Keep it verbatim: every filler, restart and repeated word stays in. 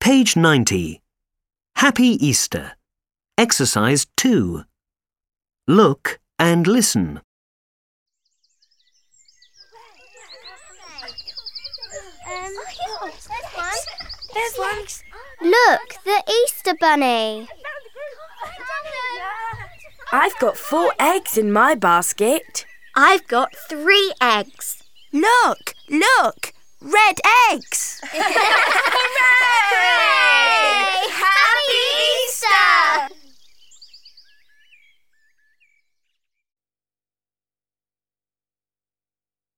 Page ninety. Happy Easter. Exercise two. Look and listen. Um, there's one. There's one. Look, the Easter Bunny. I've got four eggs in my basket. I've got three eggs. Look, look, red eggs. Hooray!